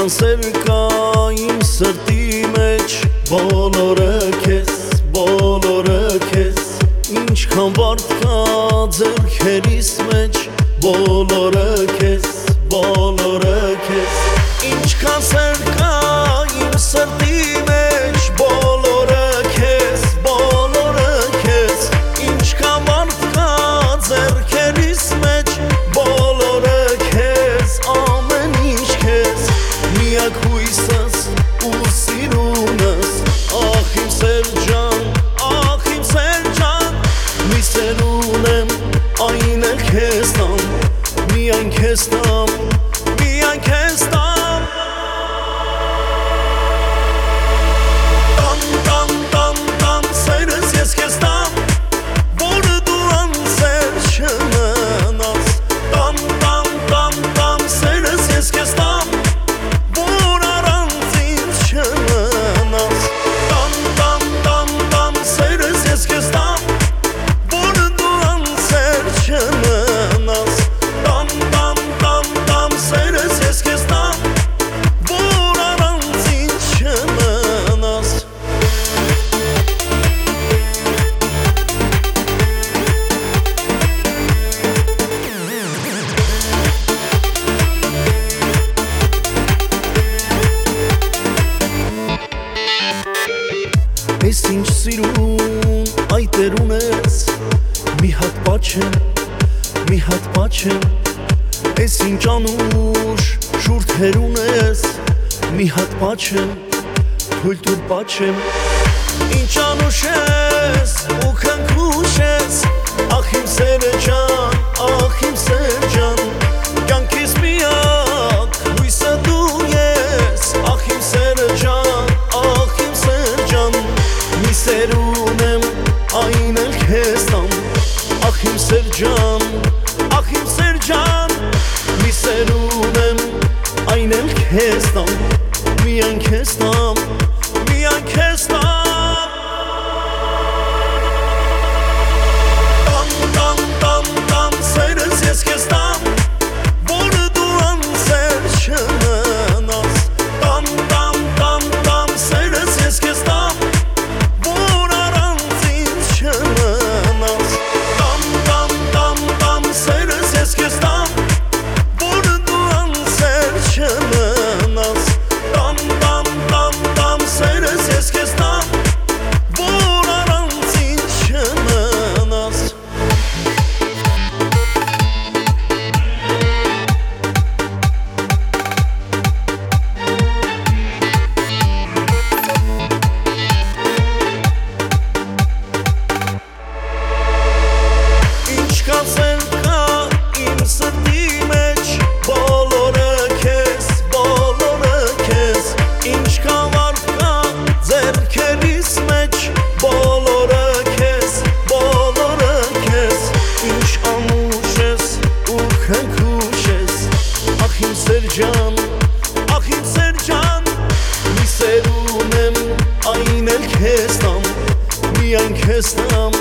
Ինչքան սեր կա իմ սրտի մեջ, բոլորը քեզ, բոլորը քեզ, ինչքան վարդ կա ձեռքերիս մեջ, բոլորը քեզ, բոլորը քեզ, ինչքան սեր կա իմ սրտի մեջ, բոլորը քեզ, բոլորը քեզ, ինչքան վարդ կա ձեռքերիս մեջ, բոլորը քեզ, ամեն ինչ քեզ, միակ հույսս ու սիրունս, ախ իմ Սերջան, ախ իմ Սերջան, մի սեր ունեմ, այն էլ քեզ տամ, միայն քեզ տամ, միայն քեզ տամ։ Տամ, տամ, տամ, տամ, սերս ես քեզ տամ, որը դու անսեր չմնաս, տամ, տամ, տամ, տամ, սերս ես քեզ տամ, որ առանց ինձ չմնաս, տամ, տամ, տամ, տամ, սերս ես քեզ տամ, որը դու անսեր չմնաս, տամ, տամ, տամ, տամ, սերս ես քեզ տամ, որ առանց ինձ չմնաս։ Ես ինչ սիրուն այդ էր ունես, մի հատ պաչեմ, մի հատ պաչեմ, ես ինչ անուշ շուրթեր ունես, մի հատ պաչեմ, թույլ տուր պաչեմ, ինչ անուշ ես ու քնքուշ ես, ախ իմ Սերջան, ախ իմ Սերջան, կյանքիս միակ հույսը դու ես, ախ իմ Սերջան, ախ իմ Սերջան, մի սեր ունեմ, այն էլ քեզ տամ, ախ իմ Սերջան, ախ իմ Սերջան, մի սեր ունեմ, այն էլ քեզ տամ, միայն քեզ տամ, միայն քեզ տամ։ Տամ, տամ, տամ, տամ, սերս ես քեզ տամ, որը դու անսեր չմնաս, տամ, տամ, տամ, տամ, սերս ես քեզ տամ, որ առանց ինձ չմնաս, տամ, տամ, տամ, տամ, սերս ես քեզ տամ, որը դու անսեր չմնաս, տամ, տամ, տամ, տամ, սերս ես քեզ տամ, որ առանց ինձ չմնաս։ Ինչքան սեր կա իմ սրտի մեջ, բոլորը քեզ, բոլորը քեզ, ինչքան վարդ կա ձեռքերիս մեջ, բոլորը քեզ, բոլորը քեզ, ինչ անուշ ես ու քնքուշ ես, ախ իմ Սերջան, ախ իմ Սերջան, մի սեր ունեմ, այն էլ քեզ տամ, միայն քեզ տամ,